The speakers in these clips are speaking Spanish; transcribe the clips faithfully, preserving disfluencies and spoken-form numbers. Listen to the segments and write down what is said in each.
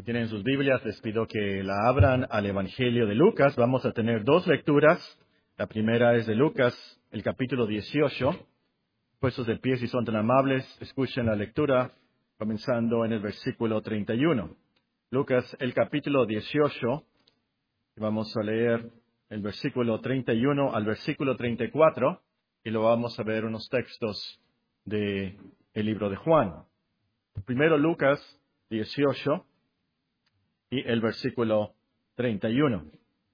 Si tienen sus Biblias, les pido que la abran al Evangelio de Lucas. Vamos a tener dos lecturas. La primera es de Lucas, el capítulo dieciocho. Puestos de pie, si son tan amables, escuchen la lectura, comenzando en el versículo treinta y uno. Lucas, el capítulo dieciocho, vamos a leer el versículo treinta y uno al versículo treinta y cuatro, y lo vamos a ver unos textos del libro de Juan. Primero Lucas dieciocho y el versículo treinta y uno.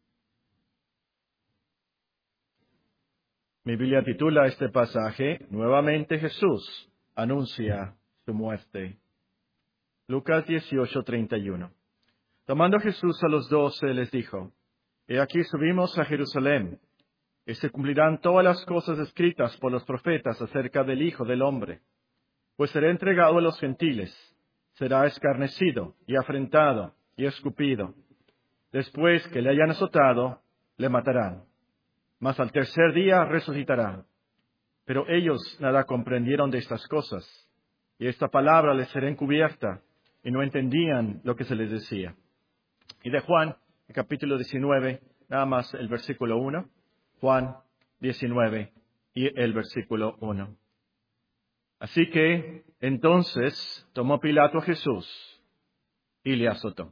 Mi Biblia titula este pasaje, Nuevamente Jesús anuncia su muerte. Lucas dieciocho, treinta y uno. Tomando Jesús a los doce, les dijo, He aquí subimos a Jerusalén, y se cumplirán todas las cosas escritas por los profetas acerca del Hijo del Hombre. Pues será entregado a los gentiles, será escarnecido y afrentado y escupido. Después que le hayan azotado, le matarán. Mas al tercer día resucitará. Pero ellos nada comprendieron de estas cosas, y esta palabra les será encubierta, y no entendían lo que se les decía. Y de Juan, el capítulo diecinueve, nada más el versículo uno. Juan diecinueve y el versículo uno. Así que, entonces, tomó Pilato a Jesús y le azotó.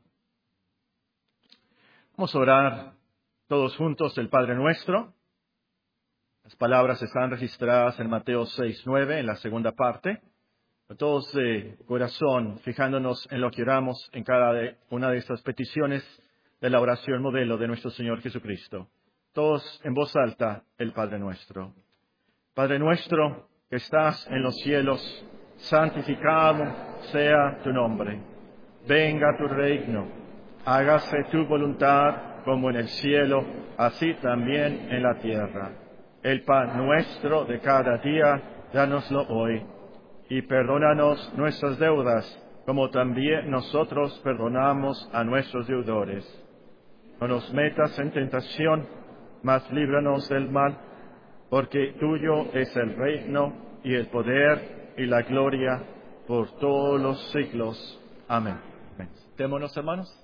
Vamos a orar todos juntos el Padre Nuestro. Las palabras están registradas en Mateo seis, nueve, en la segunda parte. Todos de corazón, fijándonos en lo que oramos en cada una de estas peticiones de la oración modelo de nuestro Señor Jesucristo. Todos en voz alta, el Padre Nuestro. Padre nuestro que estás en los cielos, santificado sea tu nombre. Venga tu reino, hágase tu voluntad como en el cielo, así también en la tierra. El pan nuestro de cada día, dánoslo hoy. Y perdónanos nuestras deudas, como también nosotros perdonamos a nuestros deudores. No nos metas en tentación, mas líbranos del mal, porque tuyo es el reino, y el poder, y la gloria, por todos los siglos. Amén. Amén. Sentémonos, hermanos.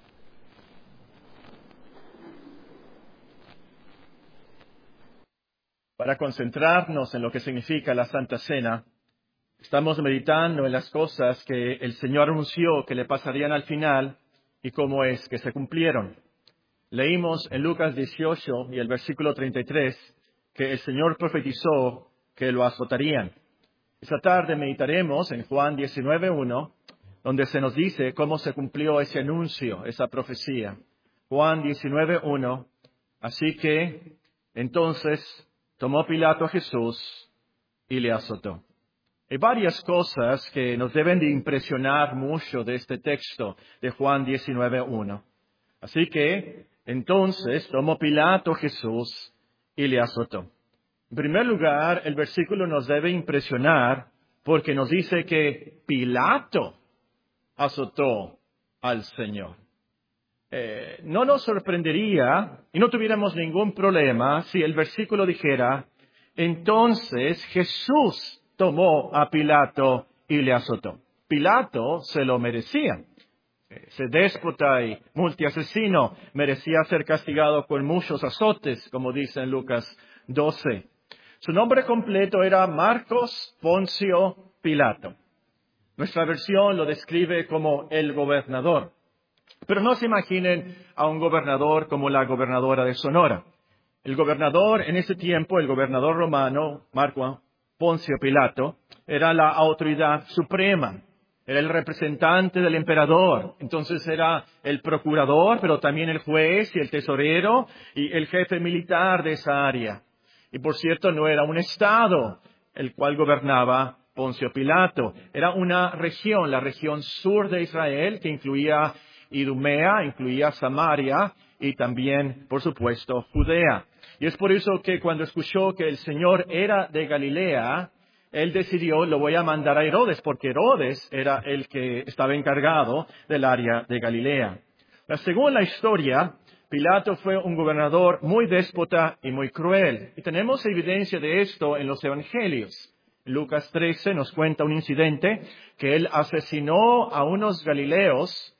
Para concentrarnos en lo que significa la Santa Cena, estamos meditando en las cosas que el Señor anunció que le pasarían al final y cómo es que se cumplieron. Leímos en Lucas dieciocho y el versículo treinta y tres que el Señor profetizó que lo azotarían. Esta tarde meditaremos en Juan diecinueve, uno, donde se nos dice cómo se cumplió ese anuncio, esa profecía. Juan diecinueve, uno. Así que, entonces, tomó Pilato a Jesús y le azotó. Hay varias cosas que nos deben de impresionar mucho de este texto de Juan diecinueve, uno. Así que, entonces, tomó Pilato a Jesús y le azotó. En primer lugar, el versículo nos debe impresionar porque nos dice que Pilato azotó al Señor. Eh, no nos sorprendería y no tuviéramos ningún problema si el versículo dijera, entonces Jesús tomó a Pilato y le azotó. Pilato se lo merecía. Ese déspota y multiasesino merecía ser castigado con muchos azotes, como dice en Lucas doce. Su nombre completo era Marcos Poncio Pilato. Nuestra versión lo describe como el gobernador. Pero no se imaginen a un gobernador como la gobernadora de Sonora. El gobernador en ese tiempo, el gobernador romano, Marco Poncio Pilato, era la autoridad suprema. Era el representante del emperador. Entonces era el procurador, pero también el juez y el tesorero y el jefe militar de esa área. Y por cierto, no era un estado el cual gobernaba Poncio Pilato. Era una región, la región sur de Israel, que incluía Idumea, incluía Samaria y también, por supuesto, Judea. Y es por eso que cuando escuchó que el Señor era de Galilea, él decidió, lo voy a mandar a Herodes, porque Herodes era el que estaba encargado del área de Galilea. Según la historia, Pilato fue un gobernador muy déspota y muy cruel. Y tenemos evidencia de esto en los evangelios. Lucas trece nos cuenta un incidente que él asesinó a unos galileos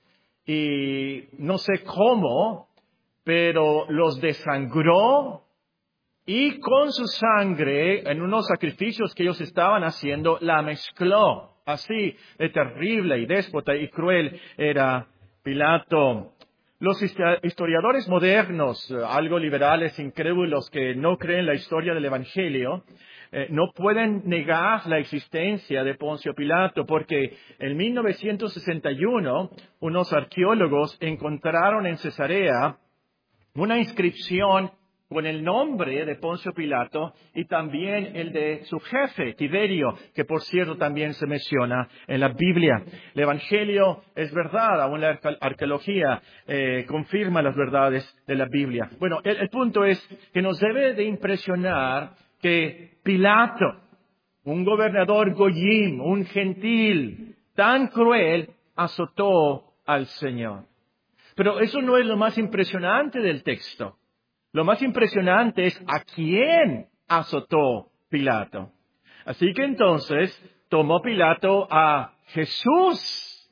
y no sé cómo, pero los desangró y con su sangre, en unos sacrificios que ellos estaban haciendo, la mezcló. Así de terrible y déspota y cruel era Pilato. Los historiadores modernos, algo liberales, incrédulos, que no creen la historia del Evangelio, eh, no pueden negar la existencia de Poncio Pilato, porque en mil novecientos sesenta y uno unos arqueólogos encontraron en Cesarea una inscripción con el nombre de Poncio Pilato y también el de su jefe, Tiberio, que por cierto también se menciona en la Biblia. El Evangelio es verdad, aún la arqueología eh, confirma las verdades de la Biblia. Bueno, el, el punto es que nos debe de impresionar que Pilato, un gobernador goyim, un gentil, tan cruel, azotó al Señor. Pero eso no es lo más impresionante del texto. Lo más impresionante es a quién azotó Pilato. Así que entonces tomó Pilato a Jesús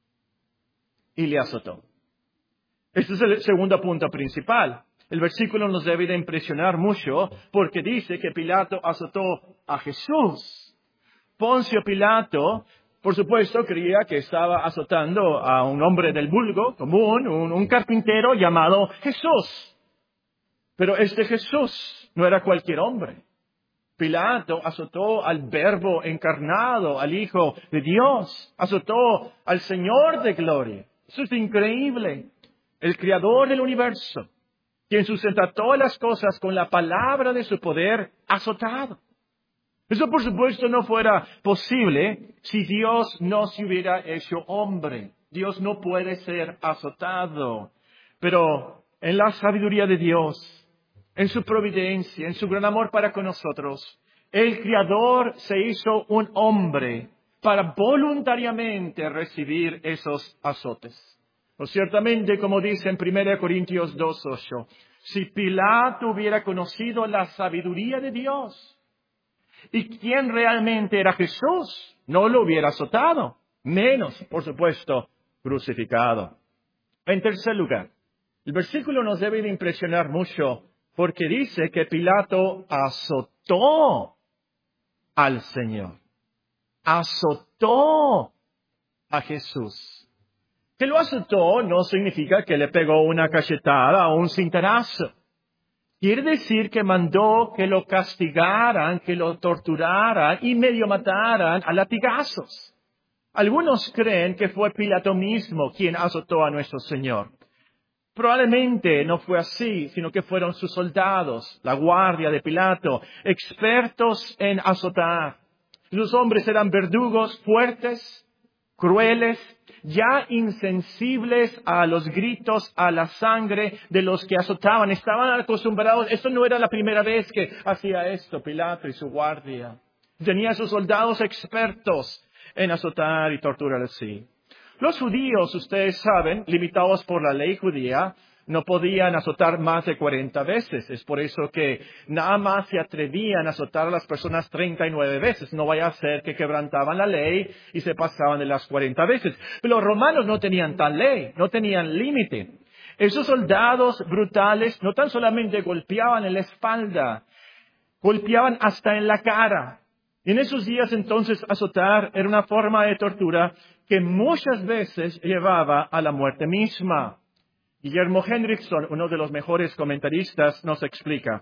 y le azotó. Este es el segundo punto principal. El versículo nos debe de impresionar mucho porque dice que Pilato azotó a Jesús. Poncio Pilato, por supuesto, creía que estaba azotando a un hombre del vulgo común, un, un carpintero llamado Jesús. Pero este Jesús no era cualquier hombre. Pilato azotó al Verbo encarnado, al Hijo de Dios. Azotó al Señor de gloria. Eso es increíble. El Creador del universo, quien sustenta todas las cosas con la palabra de su poder, azotado. Eso, por supuesto, no fuera posible si Dios no se hubiera hecho hombre. Dios no puede ser azotado. Pero en la sabiduría de Dios, en su providencia, en su gran amor para con nosotros, el Creador se hizo un hombre para voluntariamente recibir esos azotes. O ciertamente, como dice en primera Corintios dos ocho, si Pilato hubiera conocido la sabiduría de Dios y quién realmente era Jesús, no lo hubiera azotado, menos, por supuesto, crucificado. En tercer lugar, el versículo nos debe de impresionar mucho porque dice que Pilato azotó al Señor. Azotó a Jesús. Que lo azotó no significa que le pegó una cachetada o un cintarazo. Quiere decir que mandó que lo castigaran, que lo torturaran y medio mataran a latigazos. Algunos creen que fue Pilato mismo quien azotó a nuestro Señor. Probablemente no fue así, sino que fueron sus soldados, la guardia de Pilato, expertos en azotar. Los hombres eran verdugos fuertes, crueles, ya insensibles a los gritos, a la sangre de los que azotaban. Estaban acostumbrados. Esto no era la primera vez que hacía esto Pilato y su guardia. Tenía sus soldados expertos en azotar y torturar así. Los judíos, ustedes saben, limitados por la ley judía, no podían azotar más de cuarenta veces. Es por eso que nada más se atrevían a azotar a las personas treinta y nueve veces. No vaya a ser que quebrantaban la ley y se pasaban de las cuarenta veces. Pero los romanos no tenían tal ley, no tenían límite. Esos soldados brutales no tan solamente golpeaban en la espalda, golpeaban hasta en la cara. Y en esos días entonces azotar era una forma de tortura que muchas veces llevaba a la muerte misma. Guillermo Hendrickson, uno de los mejores comentaristas, nos explica.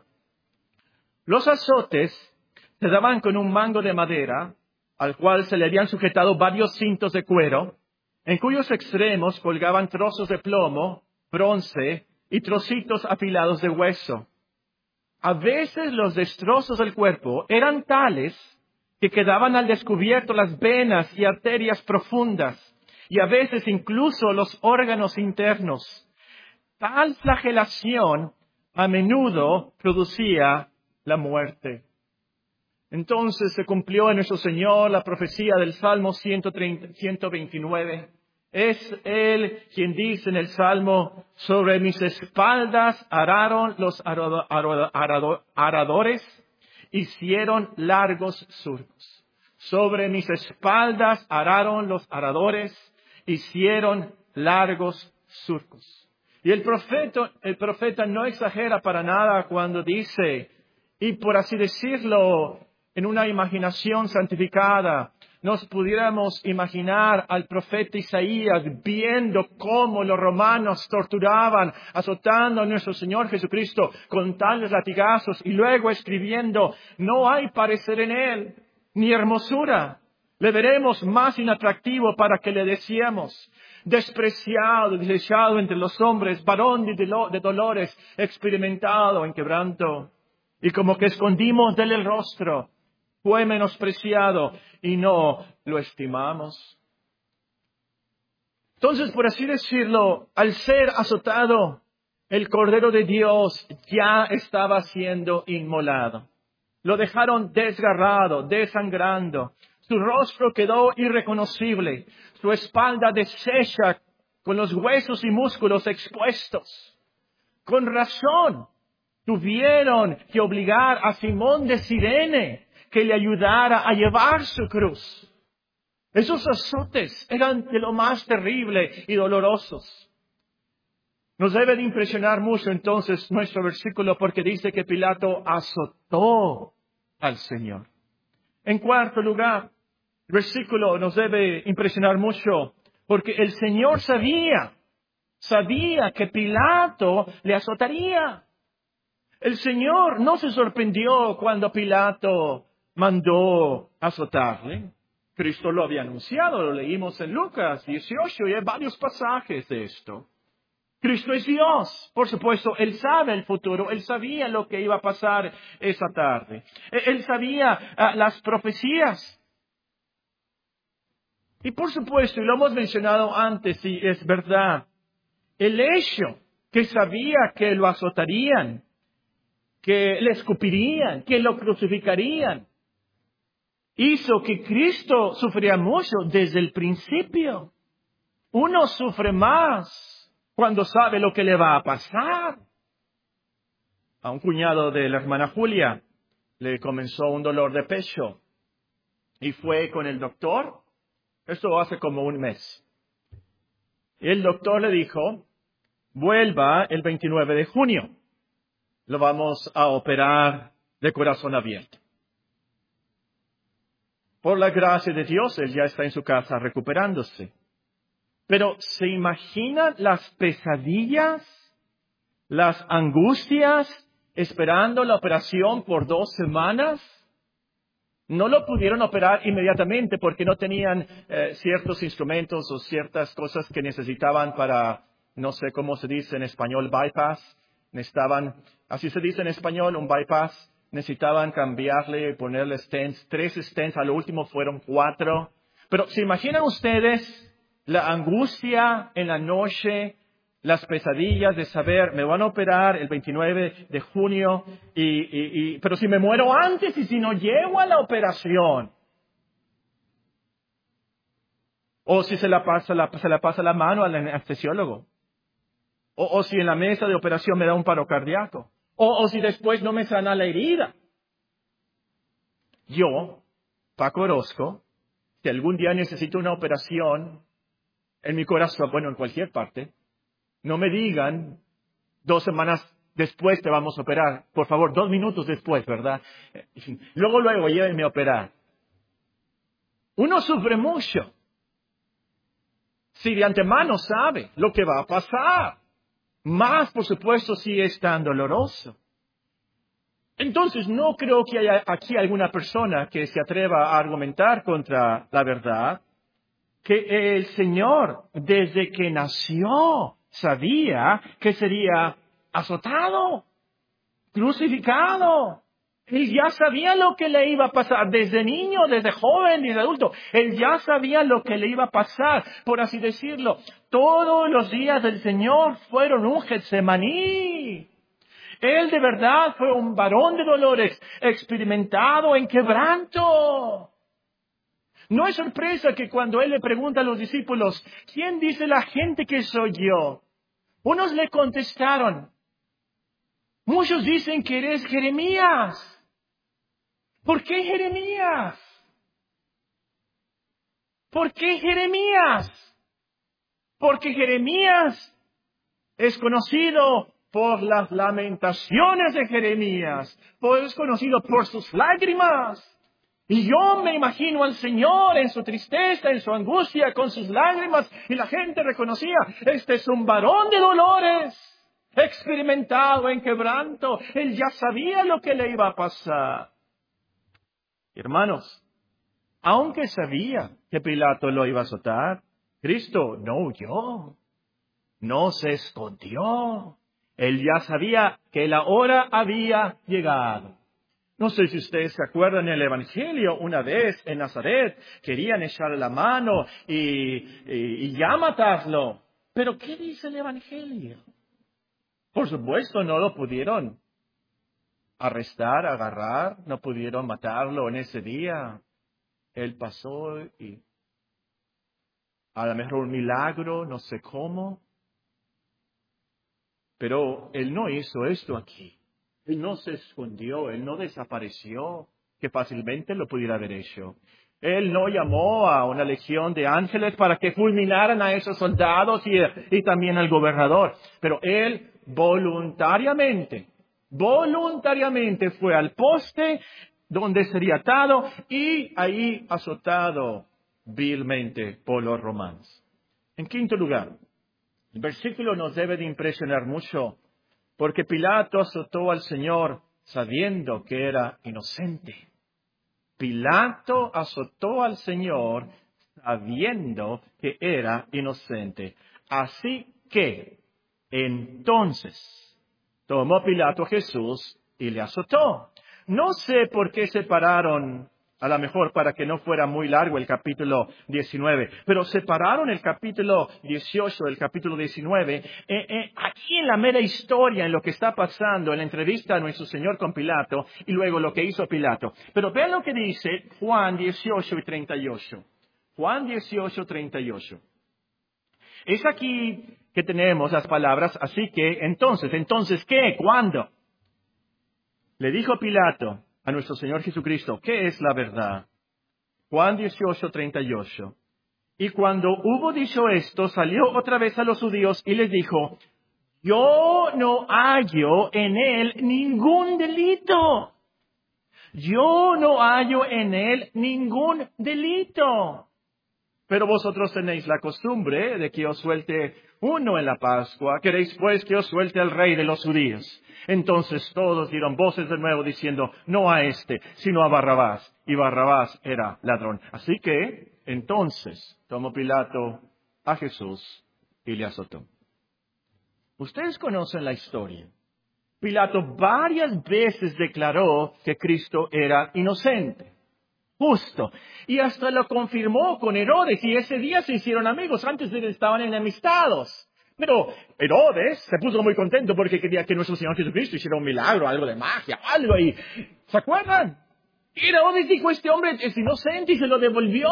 Los azotes se daban con un mango de madera, al cual se le habían sujetado varios cintos de cuero, en cuyos extremos colgaban trozos de plomo, bronce y trocitos afilados de hueso. A veces los destrozos del cuerpo eran tales que quedaban al descubierto las venas y arterias profundas, y a veces incluso los órganos internos. Tal flagelación a menudo producía la muerte. Entonces se cumplió en nuestro Señor la profecía del Salmo ciento veintinueve. Es Él quien dice en el Salmo, sobre mis espaldas araron los arado, arado, arado, aradores, hicieron largos surcos. Sobre mis espaldas araron los aradores, hicieron largos surcos. Y el profeta, el profeta no exagera para nada cuando dice, y por así decirlo, en una imaginación santificada, nos pudiéramos imaginar al profeta Isaías viendo cómo los romanos torturaban, azotando a nuestro Señor Jesucristo con tales latigazos y luego escribiendo, no hay parecer en él, ni hermosura. Le veremos más inatractivo para que le deseemos. Despreciado, desechado entre los hombres, varón de, dolo- de dolores, experimentado en quebranto. Y como que escondimos de él el rostro, fue menospreciado y no lo estimamos. Entonces, por así decirlo, al ser azotado, el Cordero de Dios ya estaba siendo inmolado. Lo dejaron desgarrado, desangrando. Su rostro quedó irreconocible. Su espalda deshecha con los huesos y músculos expuestos. Con razón, tuvieron que obligar a Simón de Cirene que le ayudara a llevar su cruz. Esos azotes eran de lo más terrible y dolorosos. Nos debe de impresionar mucho entonces nuestro versículo porque dice que Pilato azotó al Señor. En cuarto lugar, el versículo nos debe impresionar mucho porque el Señor sabía, sabía que Pilato le azotaría. El Señor no se sorprendió cuando Pilato mandó azotarle. Cristo lo había anunciado, lo leímos en Lucas dieciocho y hay varios pasajes de esto. Cristo es Dios, por supuesto, Él sabe el futuro, Él sabía lo que iba a pasar esa tarde. Él sabía uh, las profecías. Y por supuesto, y lo hemos mencionado antes, y es verdad, el hecho que sabía que lo azotarían, que le escupirían, que lo crucificarían, hizo que Cristo sufría mucho desde el principio. Uno sufre más cuando sabe lo que le va a pasar. A un cuñado de la hermana Julia le comenzó un dolor de pecho y fue con el doctor. Esto hace como un mes. El doctor le dijo, vuelva el veintinueve de junio. Lo vamos a operar de corazón abierto. Por la gracia de Dios, él ya está en su casa recuperándose. Pero ¿se imaginan las pesadillas, las angustias, esperando la operación por dos semanas? No lo pudieron operar inmediatamente porque no tenían eh, ciertos instrumentos o ciertas cosas que necesitaban para, no sé cómo se dice en español, bypass. Necesitaban, así se dice en español, un bypass. Necesitaban cambiarle, ponerle stents, tres stents, a lo último fueron cuatro. Pero ¿se imaginan ustedes la angustia en la noche, las pesadillas de saber, me van a operar el veintinueve de junio, y, y, y, pero si me muero antes y si no llego a la operación? O si se la pasa la, se la, pasa la mano al anestesiólogo. O, o si en la mesa de operación me da un paro cardíaco. O, o si después no me sana la herida. Yo, Paco Orozco, si algún día necesito una operación en mi corazón, bueno, en cualquier parte, no me digan, dos semanas después te vamos a operar. Por favor, dos minutos después, ¿verdad? Luego, luego, llévenme a operar. Uno sufre mucho. Si de antemano sabe lo que va a pasar. Más, por supuesto, si es tan doloroso. Entonces, no creo que haya aquí alguna persona que se atreva a argumentar contra la verdad que el Señor, desde que nació, sabía que sería azotado, crucificado. Él ya sabía lo que le iba a pasar, desde niño, desde joven, desde adulto. Él ya sabía lo que le iba a pasar, por así decirlo. Todos los días del Señor fueron un Getsemaní. Él de verdad fue un varón de dolores, experimentado en quebranto. No es sorpresa que cuando Él le pregunta a los discípulos, ¿quién dice la gente que soy yo? Unos le contestaron, muchos dicen que eres Jeremías. ¿Por qué Jeremías? ¿Por qué Jeremías? Porque Jeremías es conocido por las lamentaciones de Jeremías, pues es conocido por sus lágrimas. Y yo me imagino al Señor en su tristeza, en su angustia, con sus lágrimas, y la gente reconocía, este es un varón de dolores, experimentado en quebranto. Él ya sabía lo que le iba a pasar. Hermanos, aunque sabía que Pilato lo iba a azotar, Cristo no huyó, no se escondió. Él ya sabía que la hora había llegado. No sé si ustedes se acuerdan en el Evangelio, una vez en Nazaret querían echarle la mano y, y, y ya matarlo. Pero ¿qué dice el Evangelio? Por supuesto no lo pudieron arrestar, agarrar, no pudieron matarlo en ese día. Él pasó y a lo mejor un milagro, no sé cómo. Pero Él no hizo esto aquí. Él no se escondió, Él no desapareció, que fácilmente lo pudiera haber hecho. Él no llamó a una legión de ángeles para que fulminaran a esos soldados y, y también al gobernador. Pero Él voluntariamente, voluntariamente fue al poste donde sería atado y ahí azotado vilmente por los romanos. En quinto lugar, el versículo nos debe de impresionar mucho, porque Pilato azotó al Señor sabiendo que era inocente. Pilato azotó al Señor sabiendo que era inocente. Así que, entonces, tomó Pilato a Jesús y le azotó. No sé por qué separaron, a lo mejor para que no fuera muy largo el capítulo diecinueve, pero separaron el capítulo dieciocho del capítulo diecinueve, eh, eh, aquí en la mera historia, en lo que está pasando, en la entrevista a nuestro Señor con Pilato, y luego lo que hizo Pilato. Pero vean lo que dice Juan dieciocho y treinta y ocho. Juan dieciocho, treinta y ocho. Es aquí que tenemos las palabras, así que, entonces, entonces, ¿qué? ¿Cuándo? Le dijo Pilato a nuestro Señor Jesucristo, ¿qué es la verdad? Juan dieciocho, treinta y ocho. Y cuando hubo dicho esto, salió otra vez a los judíos y les dijo, yo no hallo en él ningún delito. Yo no hallo en él ningún delito. Pero vosotros tenéis la costumbre de que os suelte uno en la Pascua. ¿Queréis pues que os suelte al rey de los judíos? Entonces todos dieron voces de nuevo diciendo, no a este, sino a Barrabás. Y Barrabás era ladrón. Así que, entonces, tomó Pilato a Jesús y le azotó. Ustedes conocen la historia. Pilato varias veces declaró que Cristo era inocente, justo, y hasta lo confirmó con Herodes, y ese día se hicieron amigos, antes de que estaban enemistados. Pero Herodes se puso muy contento porque quería que nuestro Señor Jesucristo hiciera un milagro, algo de magia, algo, y ¿se acuerdan? Y Herodes dijo, este hombre es inocente, y se lo devolvió.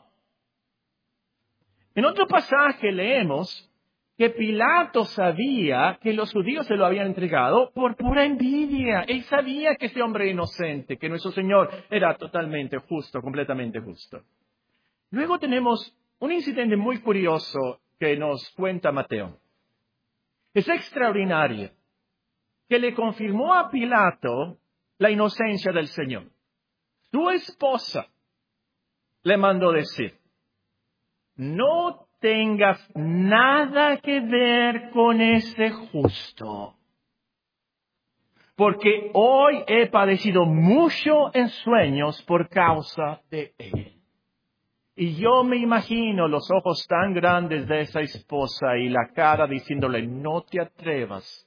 En otro pasaje leemos que Pilato sabía que los judíos se lo habían entregado por pura envidia. Él sabía que este hombre era inocente, que nuestro Señor era totalmente justo, completamente justo. Luego tenemos un incidente muy curioso que nos cuenta Mateo. Es extraordinario, que le confirmó a Pilato la inocencia del Señor. Su esposa le mandó decir, no tengas nada que ver con ese justo, porque hoy he padecido mucho en sueños por causa de él. Y yo me imagino los ojos tan grandes de esa esposa y la cara diciéndole, no te atrevas.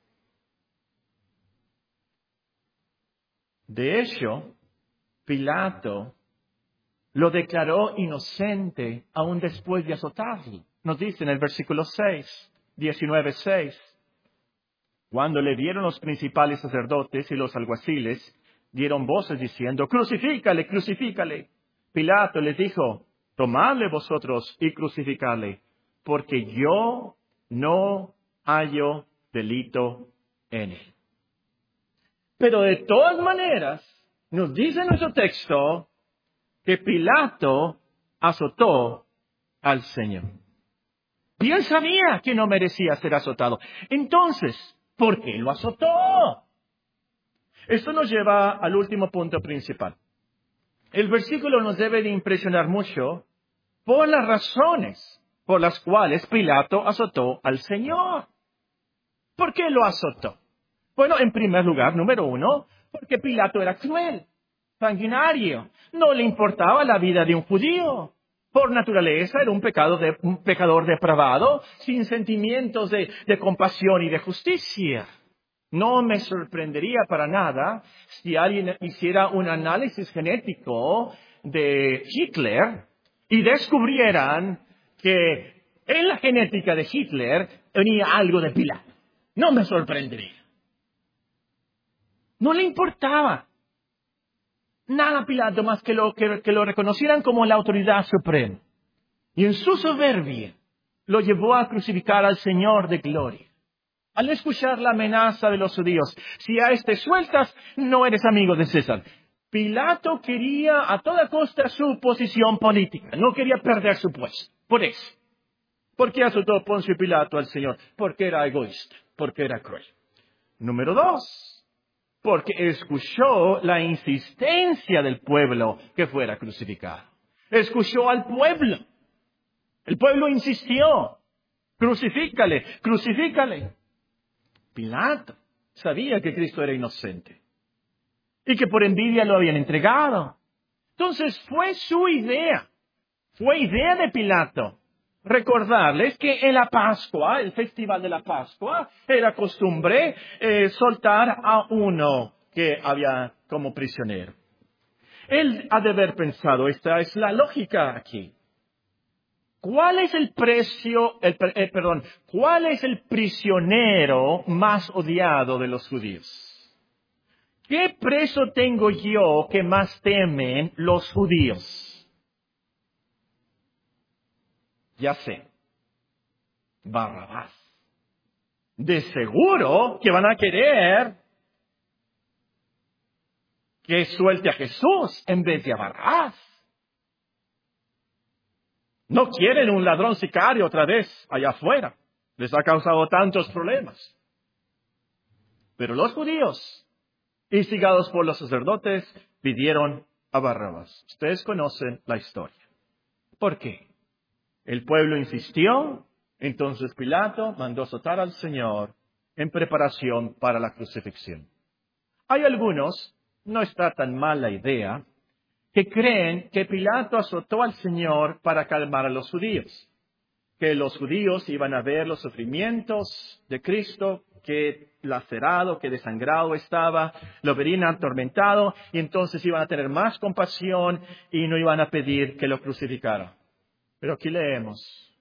De hecho, Pilato lo declaró inocente aún después de azotarlo. Nos dice en el versículo seis, diecinueve seis. Cuando le vieron los principales sacerdotes y los alguaciles, dieron voces diciendo, crucifícale, crucifícale. Pilato les dijo, tomadle vosotros y crucificadle, porque yo no hallo delito en él. Pero de todas maneras, nos dice nuestro texto que Pilato azotó al Señor. Y él sabía que no merecía ser azotado. Entonces, ¿por qué lo azotó? Esto nos lleva al último punto principal. El versículo nos debe de impresionar mucho por las razones por las cuales Pilato azotó al Señor. ¿Por qué lo azotó? Bueno, en primer lugar, número uno, porque Pilato era cruel, sanguinario, no le importaba la vida de un judío. Por naturaleza era un, pecado de, un pecador depravado, sin sentimientos de, de compasión y de justicia. No me sorprendería para nada si alguien hiciera un análisis genético de Hitler y descubrieran que en la genética de Hitler venía algo de Pilato. No me sorprendería. No le importaba nada a Pilato más que lo, que, que lo reconocieran como la autoridad suprema. Y en su soberbia lo llevó a crucificar al Señor de gloria. Al escuchar la amenaza de los judíos, si a este sueltas, no eres amigo de César. Pilato quería a toda costa su posición política, no quería perder su puesto. Por eso. ¿Por qué azotó Poncio Pilato al Señor? Porque era egoísta, porque era cruel. Número dos, porque escuchó la insistencia del pueblo que fuera crucificado. Escuchó al pueblo. El pueblo insistió. Crucifícale, crucifícale. Pilato sabía que Cristo era inocente y que por envidia lo habían entregado. Entonces fue su idea, fue idea de Pilato recordarles que en la Pascua, el festival de la Pascua, era costumbre eh, soltar a uno que había como prisionero. Él ha de haber pensado, esta es la lógica aquí. ¿Cuál es el precio, el, eh, perdón, cuál es el prisionero más odiado de los judíos? ¿Qué preso tengo yo que más temen los judíos? Ya sé, Barrabás. De seguro que van a querer que suelte a Jesús en vez de a Barrabás. No quieren un ladrón sicario otra vez allá afuera. Les ha causado tantos problemas. Pero los judíos, instigados por los sacerdotes, pidieron a Barrabás. Ustedes conocen la historia. ¿Por qué? El pueblo insistió, entonces Pilato mandó azotar al Señor en preparación para la crucifixión. Hay algunos, no está tan mal la idea, que creen que Pilato azotó al Señor para calmar a los judíos, que los judíos iban a ver los sufrimientos de Cristo, que lacerado, que desangrado estaba, lo verían atormentado, y entonces iban a tener más compasión y no iban a pedir que lo crucificara. Pero aquí leemos,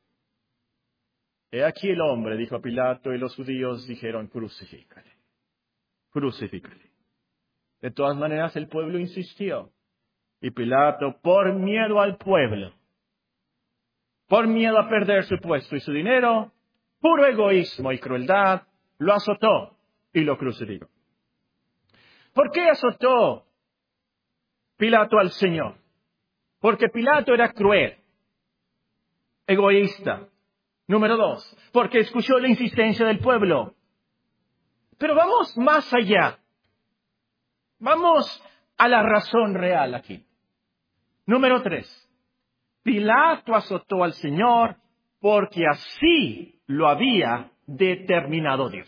he aquí el hombre, dijo Pilato, y los judíos dijeron, crucifícale, crucifícale. De todas maneras el pueblo insistió. Y Pilato, por miedo al pueblo, por miedo a perder su puesto y su dinero, puro egoísmo y crueldad, lo azotó y lo crucificó. ¿Por qué azotó Pilato al Señor? Porque Pilato era cruel, egoísta. Número dos, porque escuchó la insistencia del pueblo. Pero vamos más allá. Vamos a la razón real aquí. Número tres, Pilato azotó al Señor porque así lo había determinado Dios.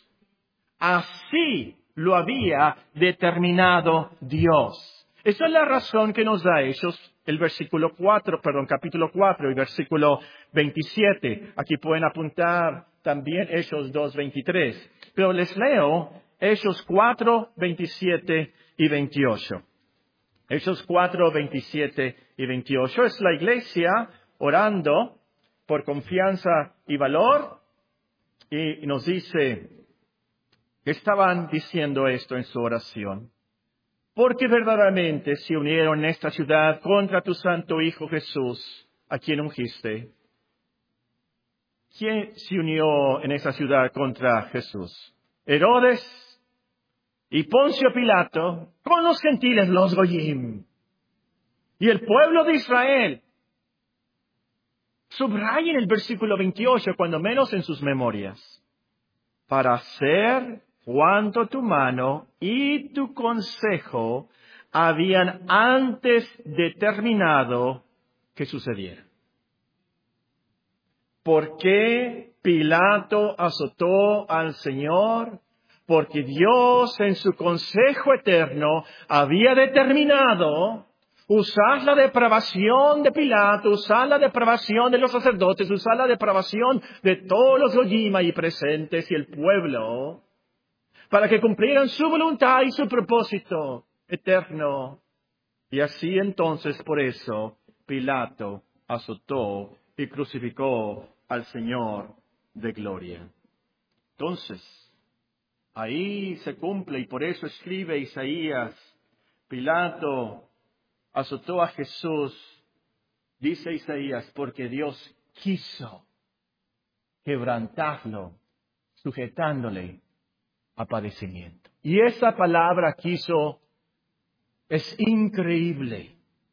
Así lo había determinado Dios. Esa es la razón que nos da Hechos, el versículo cuatro, perdón, capítulo cuatro y versículo veintisiete. Aquí pueden apuntar también Hechos dos, veintitrés. Pero les leo Hechos cuatro, veintisiete y veintiocho. Hechos cuatro, veintisiete y veintiocho. Es la iglesia orando por confianza y valor. Y nos dice que estaban diciendo esto en su oración. Porque verdaderamente se unieron en esta ciudad contra tu santo Hijo Jesús, a quien ungiste. ¿Quién se unió en esa ciudad contra Jesús? Herodes y Poncio Pilato, con los gentiles, los goyim. Y el pueblo de Israel, Subrayen el versículo veintiocho, cuando menos en sus memorias. Para hacer cuanto tu mano y tu consejo habían antes determinado que sucediera. ¿Por qué Pilato azotó al Señor? Porque Dios en su consejo eterno había determinado usar la depravación de Pilato, usar la depravación de los sacerdotes, usar la depravación de todos los Goyim ahí presentes y el pueblo, para que cumplieran su voluntad y su propósito eterno. Y así entonces, por eso, Pilato azotó y crucificó al Señor de gloria. Entonces, ahí se cumple, y por eso escribe Isaías, Pilato azotó a Jesús, dice Isaías, porque Dios quiso quebrantarlo, sujetándole a padecimiento. Y esa palabra quiso es increíble.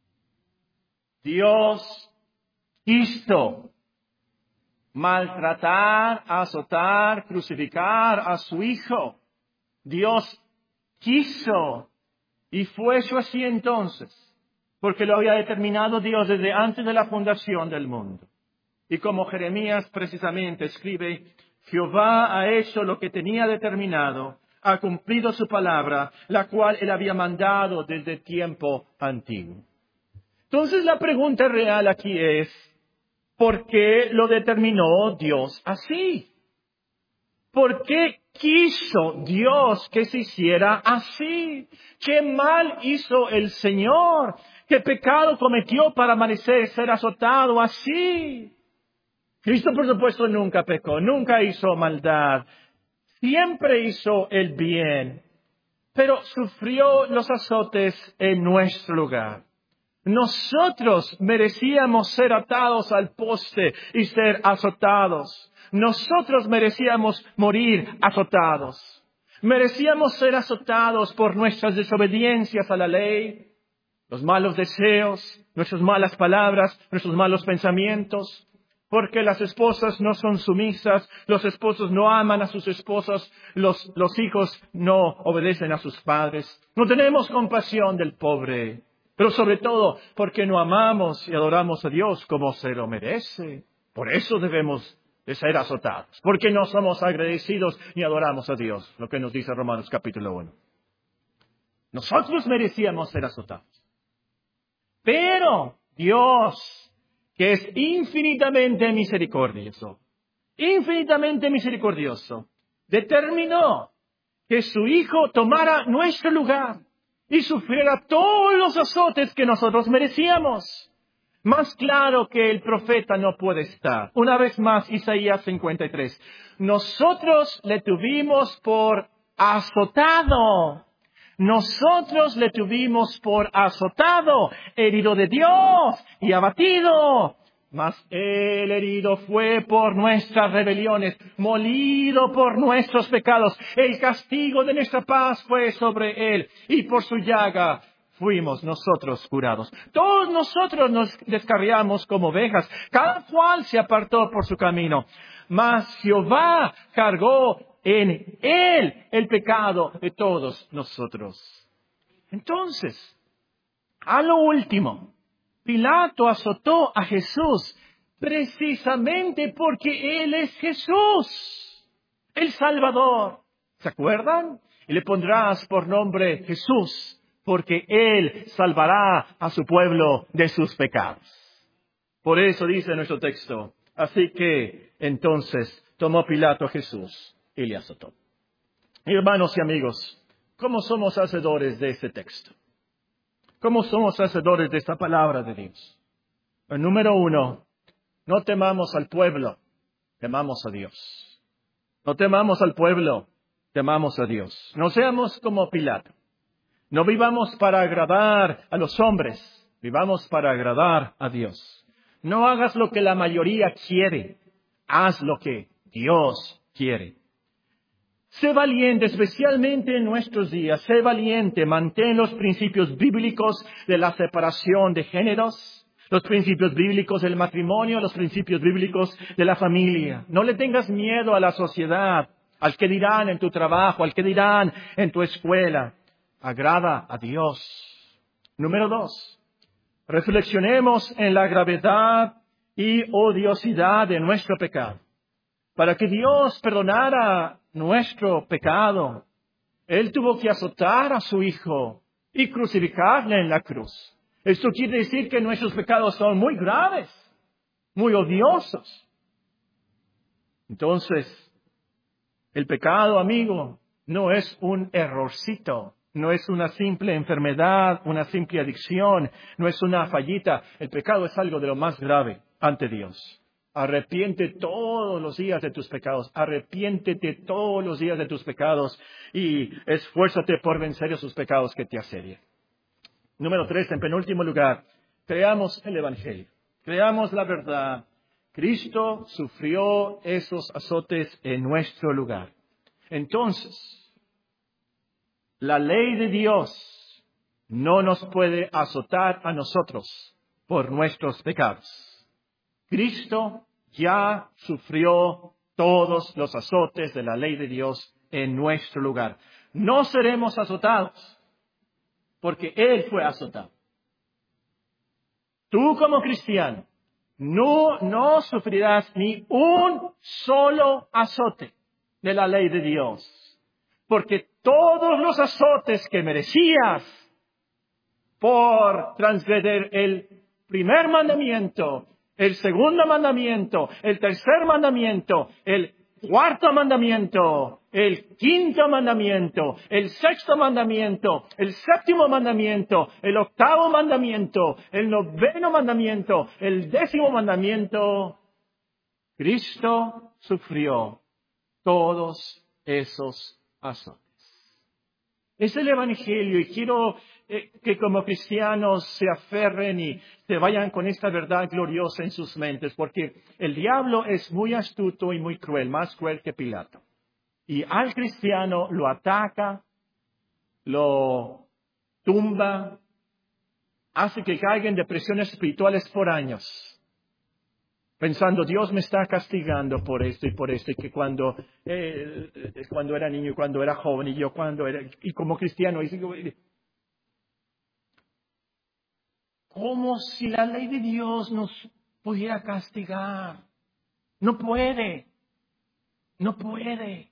Dios quiso maltratar, azotar, crucificar a su Hijo. Dios quiso, y fue eso así entonces, porque lo había determinado Dios desde antes de la fundación del mundo. Y como Jeremías precisamente escribe, Jehová ha hecho lo que tenía determinado, ha cumplido su palabra, la cual él había mandado desde tiempo antiguo. Entonces la pregunta real aquí es, ¿por qué lo determinó Dios así? ¿Por qué quiso Dios que se hiciera así? ¿Qué mal hizo el Señor? ¿Qué pecado cometió para merecer ser azotado así? Cristo, por supuesto, nunca pecó, nunca hizo maldad. Siempre hizo el bien, pero sufrió los azotes en nuestro lugar. Nosotros merecíamos ser atados al poste y ser azotados. Nosotros merecíamos morir azotados. Merecíamos ser azotados por nuestras desobediencias a la ley, los malos deseos, nuestras malas palabras, nuestros malos pensamientos. Porque las esposas no son sumisas, los esposos no aman a sus esposas, los, los hijos no obedecen a sus padres. No tenemos compasión del pobre, pero sobre todo porque no amamos y adoramos a Dios como se lo merece. Por eso debemos de ser azotados, porque no somos agradecidos ni adoramos a Dios, lo que nos dice Romanos capítulo uno. Nosotros merecíamos ser azotados. Pero Dios, que es infinitamente misericordioso, infinitamente misericordioso, determinó que su Hijo tomara nuestro lugar y sufriera todos los azotes que nosotros merecíamos. Más claro que el profeta no puede estar. Una vez más, Isaías cincuenta y tres. Nosotros le tuvimos por azotado. Nosotros le tuvimos por azotado, herido de Dios y abatido. Mas el herido fue por nuestras rebeliones, molido por nuestros pecados. El castigo de nuestra paz fue sobre él, y por su llaga fuimos nosotros curados. Todos nosotros nos descarriamos como ovejas, cada cual se apartó por su camino. Mas Jehová cargó en él el pecado de todos nosotros. Entonces, a lo último, Pilato azotó a Jesús precisamente porque Él es Jesús, el Salvador. ¿Se acuerdan? Y le pondrás por nombre Jesús, porque Él salvará a su pueblo de sus pecados. Por eso dice nuestro texto. Así que, entonces, tomó Pilato a Jesús y le azotó. Hermanos y amigos, ¿cómo somos hacedores de este texto? ¿Cómo somos hacedores de esta palabra de Dios? El número uno, no temamos al pueblo, temamos a Dios. No temamos al pueblo, temamos a Dios. No seamos como Pilato. No vivamos para agradar a los hombres, vivamos para agradar a Dios. No hagas lo que la mayoría quiere, haz lo que Dios quiere. Sé valiente, especialmente en nuestros días. Sé valiente, mantén los principios bíblicos de la separación de géneros. Los principios bíblicos del matrimonio, los principios bíblicos de la familia. No le tengas miedo a la sociedad, al que dirán en tu trabajo, al que dirán en tu escuela. Agrada a Dios. Número dos, reflexionemos en la gravedad y odiosidad de nuestro pecado. Para que Dios perdonara nuestro pecado, Él tuvo que azotar a su Hijo y crucificarle en la cruz. Esto quiere decir que nuestros pecados son muy graves, muy odiosos. Entonces, el pecado, amigo, no es un errorcito, no es una simple enfermedad, una simple adicción, no es una fallita. El pecado es algo de lo más grave ante Dios. Arrepiente todos los días de tus pecados, arrepiéntete todos los días de tus pecados y esfuérzate por vencer esos pecados que te asedian. Número tres, en penúltimo lugar, creamos el Evangelio, creamos la verdad. Cristo sufrió esos azotes en nuestro lugar. Entonces, la ley de Dios no nos puede azotar a nosotros por nuestros pecados. Cristo ya sufrió todos los azotes de la ley de Dios en nuestro lugar. No seremos azotados, porque Él fue azotado. Tú como cristiano, no, no sufrirás ni un solo azote de la ley de Dios, porque todos los azotes que merecías por transgredir el primer mandamiento, el segundo mandamiento, el tercer mandamiento, el cuarto mandamiento, el quinto mandamiento, el sexto mandamiento, el séptimo mandamiento, el octavo mandamiento, el noveno mandamiento, el décimo mandamiento, Cristo sufrió todos esos azotes. Es el Evangelio y quiero eh, que como cristianos se aferren y se vayan con esta verdad gloriosa en sus mentes, porque el diablo es muy astuto y muy cruel, más cruel que Pilato. Y al cristiano lo ataca, lo tumba, hace que caiga en depresiones espirituales por años, pensando, Dios me está castigando por esto y por esto, y que cuando, eh, cuando era niño y cuando era joven, y yo cuando era, y como cristiano, y digo, como si la ley de Dios nos pudiera castigar. No puede, no puede.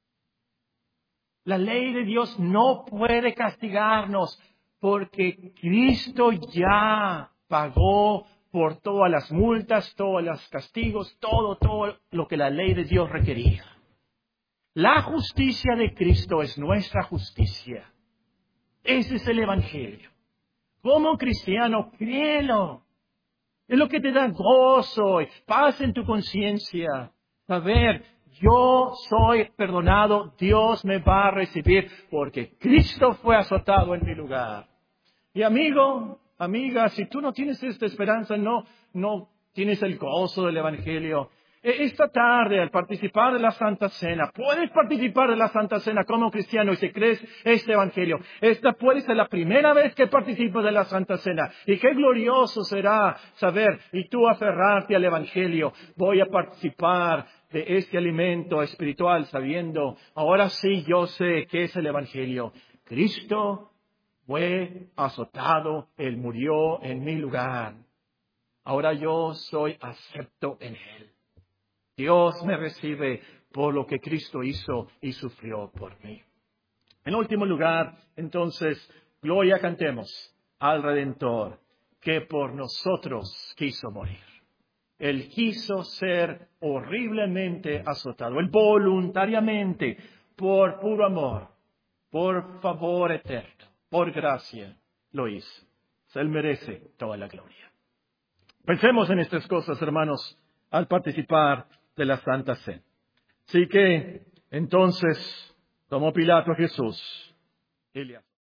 La ley de Dios no puede castigarnos, porque Cristo ya pagó por todas las multas, todos los castigos, todo, todo lo que la ley de Dios requería. La justicia de Cristo es nuestra justicia. Ese es el Evangelio. Como cristiano, créelo. Es lo que te da gozo y paz en tu conciencia. Saber, yo soy perdonado, Dios me va a recibir porque Cristo fue azotado en mi lugar. Y amigo, amiga, si tú no tienes esta esperanza, no, no tienes el gozo del Evangelio. Esta tarde, al participar de la Santa Cena, puedes participar de la Santa Cena como cristiano y si crees este Evangelio. Esta puede ser la primera vez que participas de la Santa Cena. Y qué glorioso será saber y tú aferrarte al Evangelio. Voy a participar de este alimento espiritual sabiendo, ahora sí yo sé qué es el Evangelio. Cristo fue azotado, Él murió en mi lugar. Ahora yo soy acepto en Él. Dios me recibe por lo que Cristo hizo y sufrió por mí. En último lugar, entonces, gloria cantemos al Redentor, que por nosotros quiso morir. Él quiso ser horriblemente azotado. Él voluntariamente, por puro amor, por favor eterno, por gracia, lo hizo. Él merece toda la gloria. Pensemos en estas cosas, hermanos, al participar de la Santa Cena. Así que, entonces, tomó Pilato a Jesús y le